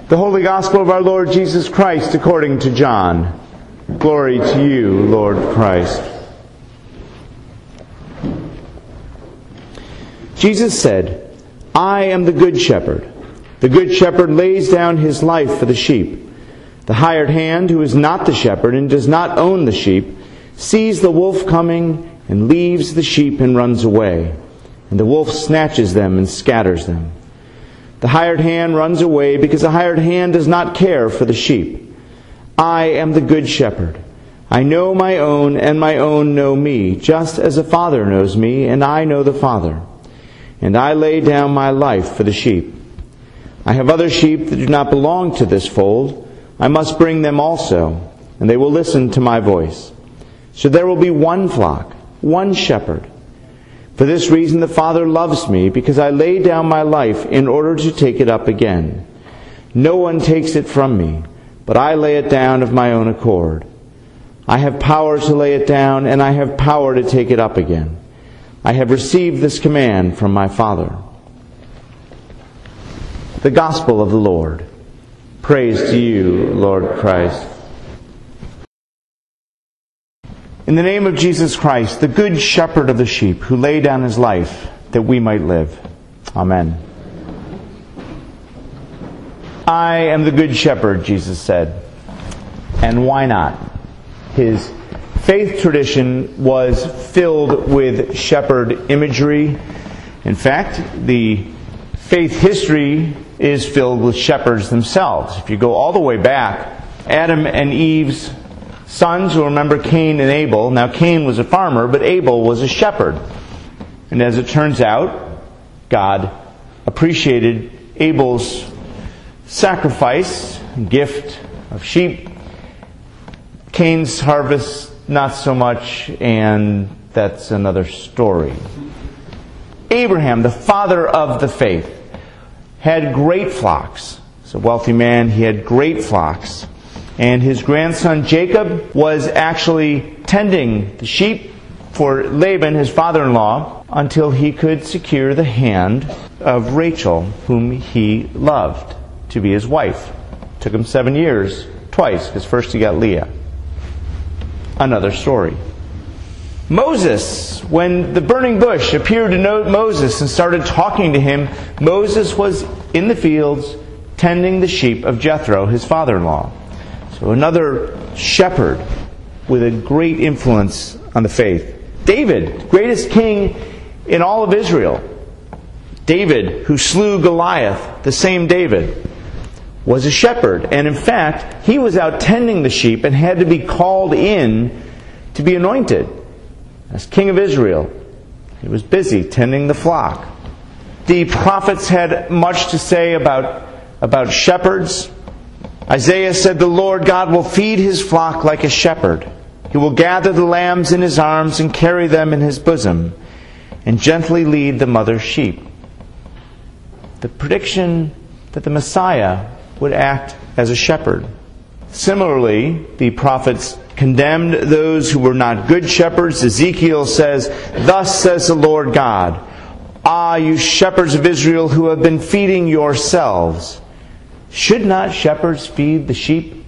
The Holy Gospel of our Lord Jesus Christ according to John. Glory to you, Lord Christ. Jesus said, I am the good shepherd. The good shepherd lays down his life for the sheep. The hired hand, who is not the shepherd and does not own the sheep, sees the wolf coming and leaves the sheep and runs away. And the wolf snatches them and scatters them. The hired hand runs away because the hired hand does not care for the sheep. I am the good shepherd. I know my own, and my own know me, just as the Father knows me, and I know the Father. And I lay down my life for the sheep. I have other sheep that do not belong to this fold. I must bring them also, and they will listen to my voice. So there will be one flock, one shepherd. For this reason the Father loves me, because I lay down my life in order to take it up again. No one takes it from me, but I lay it down of my own accord. I have power to lay it down, and I have power to take it up again. I have received this command from my Father. The Gospel of the Lord. Praise to you, Lord Christ. In the name of Jesus Christ, the good shepherd of the sheep, who laid down his life that we might live. Amen. I am the good shepherd, Jesus said. And why not? His faith tradition was filled with shepherd imagery. In fact, the faith history is filled with shepherds themselves. If you go all the way back, Adam and Eve's sons, who remember Cain and Abel. Now Cain was a farmer, but Abel was a shepherd. And as it turns out, God appreciated Abel's sacrifice, gift of sheep. Cain's harvest, not so much, and that's another story. Abraham, the father of the faith, had great flocks. He's a wealthy man, he had great flocks. And his grandson Jacob was actually tending the sheep for Laban, his father-in-law, until he could secure the hand of Rachel, whom he loved, to be his wife. It took him 7 years, twice, because first he got Leah. Another story. Moses, when the burning bush appeared to Moses and started talking to him, Moses was in the fields tending the sheep of Jethro, his father-in-law. So another shepherd with a great influence on the faith. David, greatest king in all of Israel. David, who slew Goliath, the same David, was a shepherd. And in fact, he was out tending the sheep and had to be called in to be anointed as king of Israel. He was busy tending the flock. The prophets had much to say about shepherds. Isaiah said, the Lord God will feed his flock like a shepherd. He will gather the lambs in his arms and carry them in his bosom, and gently lead the mother sheep. The prediction that the Messiah would act as a shepherd. Similarly, the prophets condemned those who were not good shepherds. Ezekiel says, thus says the Lord God, ah, you shepherds of Israel who have been feeding yourselves. Should not shepherds feed the sheep?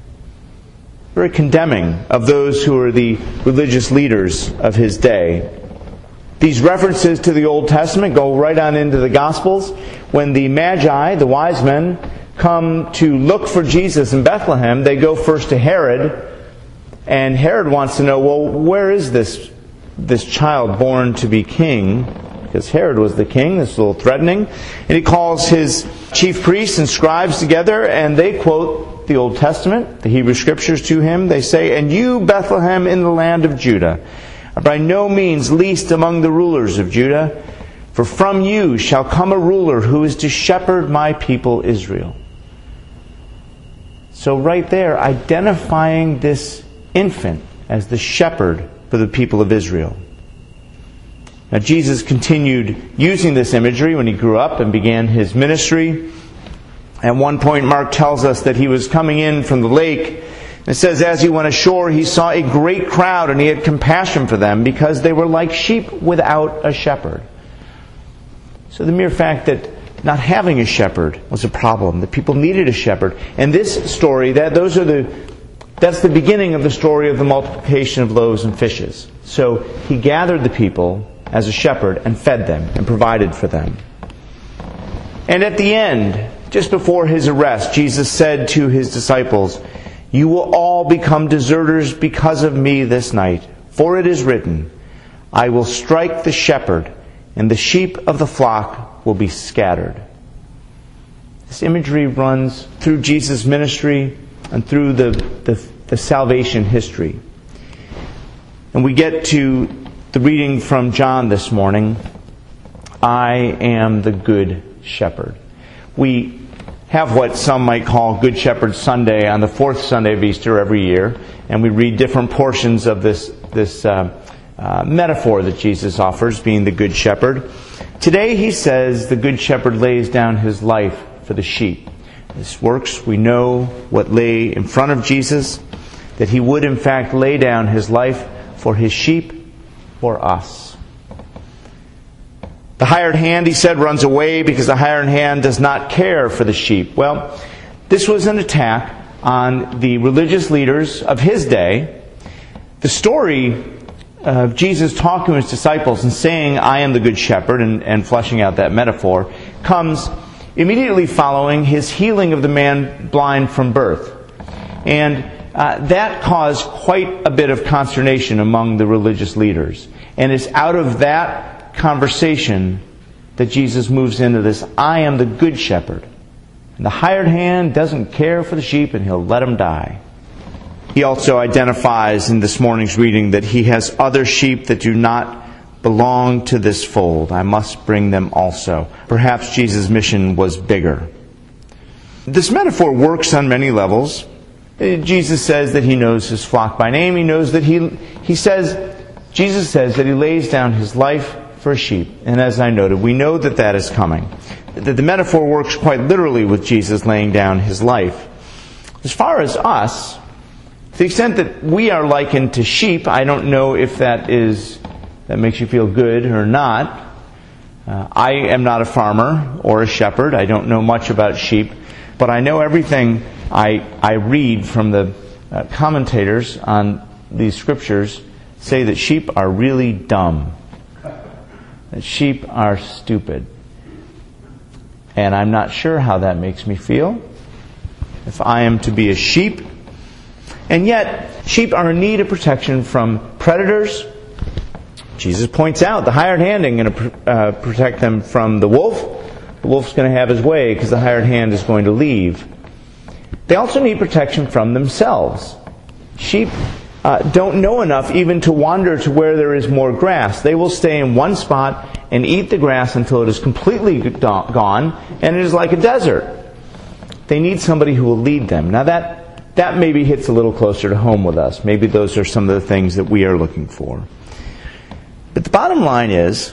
Very condemning of those who are the religious leaders of his day. These references to the Old Testament go right on into the Gospels. When the Magi, the wise men, come to look for Jesus in Bethlehem, they go first to Herod. And Herod wants to know, well, where is this child born to be king? Because Herod was the king. This is a little threatening. And he calls his chief priests and scribes together, and they quote the Old Testament, the Hebrew Scriptures to him. They say, and you, Bethlehem, in the land of Judah, are by no means least among the rulers of Judah, for from you shall come a ruler who is to shepherd my people Israel. So right there, identifying this infant as the shepherd for the people of Israel. Now, Jesus continued using this imagery when he grew up and began his ministry. At one point, Mark tells us that he was coming in from the lake. It says, as he went ashore, he saw a great crowd, and he had compassion for them because they were like sheep without a shepherd. So the mere fact that not having a shepherd was a problem. The people needed a shepherd. And this story, that's the beginning of the story of the multiplication of loaves and fishes. So he gathered the people as a shepherd and fed them and provided for them. And at the end, just before his arrest, Jesus said to his disciples, "You will all become deserters because of me this night. For it is written, I will strike the shepherd, and the sheep of the flock will be scattered." This imagery runs through Jesus' ministry and through the salvation history. And we get to the reading from John this morning. I am the good shepherd. We have what some might call Good Shepherd Sunday on the fourth Sunday of Easter every year, and we read different portions of this metaphor that Jesus offers, being the Good Shepherd. Today he says the Good Shepherd lays down his life for the sheep. This works. We know what lay in front of Jesus, that he would in fact lay down his life for his sheep, for us. The hired hand, he said, runs away because the hired hand does not care for the sheep. Well, this was an attack on the religious leaders of his day. The story of Jesus talking to his disciples and saying, I am the good shepherd, and fleshing out that metaphor, comes immediately following his healing of the man blind from birth. And that caused quite a bit of consternation among the religious leaders. And it's out of that conversation that Jesus moves into this, I am the good shepherd. And the hired hand doesn't care for the sheep, and he'll let them die. He also identifies in this morning's reading that he has other sheep that do not belong to this fold. I must bring them also. Perhaps Jesus' mission was bigger. This metaphor works on many levels. Jesus says that he knows his flock by name. He knows that Jesus says that he lays down his life for a sheep. And as I noted, we know that that is coming. The metaphor works quite literally with Jesus laying down his life. As far as us, to the extent that we are likened to sheep, I don't know if that makes you feel good or not. I am not a farmer or a shepherd. I don't know much about sheep. But I know everything I read from the commentators on these scriptures say that sheep are really dumb. That sheep are stupid. And I'm not sure how that makes me feel if I am to be a sheep. And yet, sheep are in need of protection from predators. Jesus points out the hired hand ain't going to protect them from the wolf. The wolf's going to have his way because the hired hand is going to leave. They also need protection from themselves. Sheep don't know enough even to wander to where there is more grass. They will stay in one spot and eat the grass until it is completely gone, and it is like a desert. They need somebody who will lead them. Now that maybe hits a little closer to home with us. Maybe those are some of the things that we are looking for. But the bottom line is,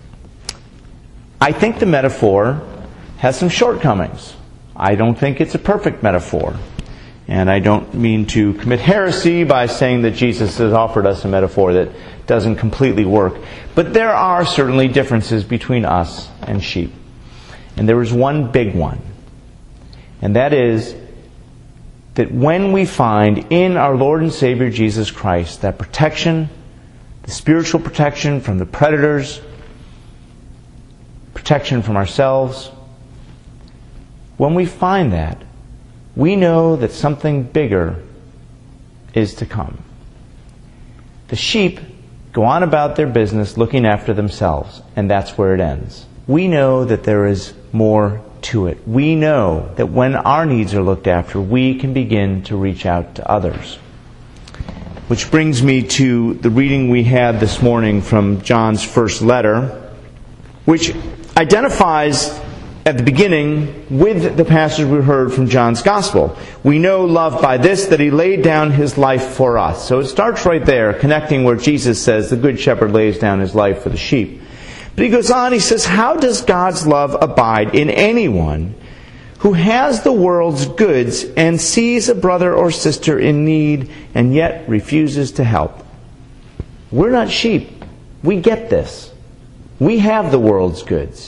I think the metaphor has some shortcomings. I don't think it's a perfect metaphor. And I don't mean to commit heresy by saying that Jesus has offered us a metaphor that doesn't completely work. But there are certainly differences between us and sheep. And there is one big one. And that is that when we find in our Lord and Savior Jesus Christ that protection, the spiritual protection from the predators, protection from ourselves, when we find that, we know that something bigger is to come. The sheep go on about their business looking after themselves, and that's where it ends. We know that there is more to it. We know that when our needs are looked after, we can begin to reach out to others. Which brings me to the reading we had this morning from John's first letter, which identifies at the beginning with the passage we heard from John's Gospel. We know love by this, that he laid down his life for us. So it starts right there, connecting where Jesus says the good shepherd lays down his life for the sheep. But he goes on, he says, how does God's love abide in anyone who has the world's goods and sees a brother or sister in need and yet refuses to help? We're not sheep. We get this. We have the world's goods.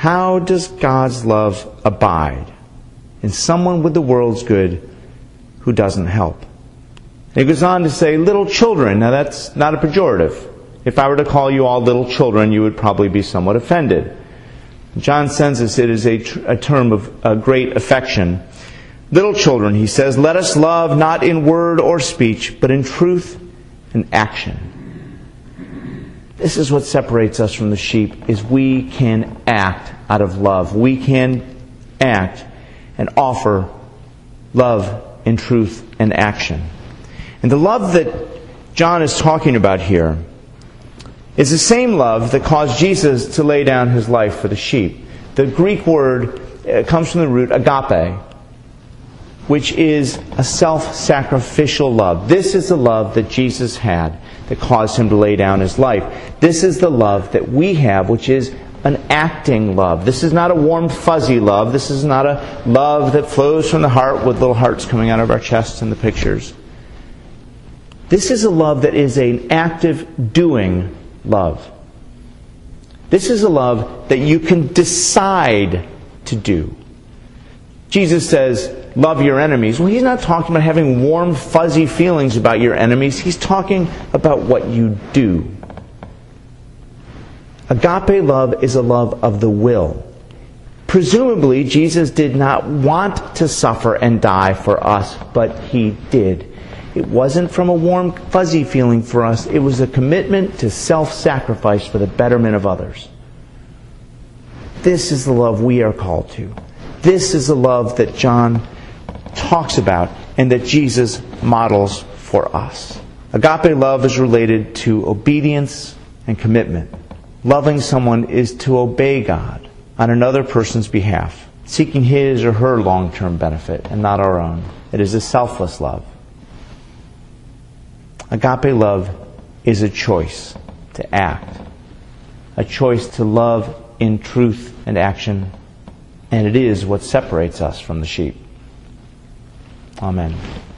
How does God's love abide in someone with the world's good who doesn't help? And he goes on to say, little children. Now that's not a pejorative. If I were to call you all little children, you would probably be somewhat offended. John sends us it is a term of great affection. Little children, he says, let us love not in word or speech, but in truth and action. This is what separates us from the sheep, is we can act out of love. We can act and offer love in truth and action. And the love that John is talking about here is the same love that caused Jesus to lay down his life for the sheep. The Greek word comes from the root agape, which is a self-sacrificial love. This is the love that Jesus had that caused him to lay down his life. This is the love that we have, which is an acting love. This is not a warm, fuzzy love. This is not a love that flows from the heart with little hearts coming out of our chests in the pictures. This is a love that is an active, doing love. This is a love that you can decide to do. Jesus says, love your enemies. Well, he's not talking about having warm, fuzzy feelings about your enemies. He's talking about what you do. Agape love is a love of the will. Presumably, Jesus did not want to suffer and die for us, but he did. It wasn't from a warm, fuzzy feeling for us. It was a commitment to self-sacrifice for the betterment of others. This is the love we are called to. This is the love that John talks about and that Jesus models for us. Agape love is related to obedience and commitment. Loving someone is to obey God on another person's behalf, seeking his or her long-term benefit and not our own. It is a selfless love. Agape love is a choice to act, a choice to love in truth and action, and it is what separates us from the sheep. Amen.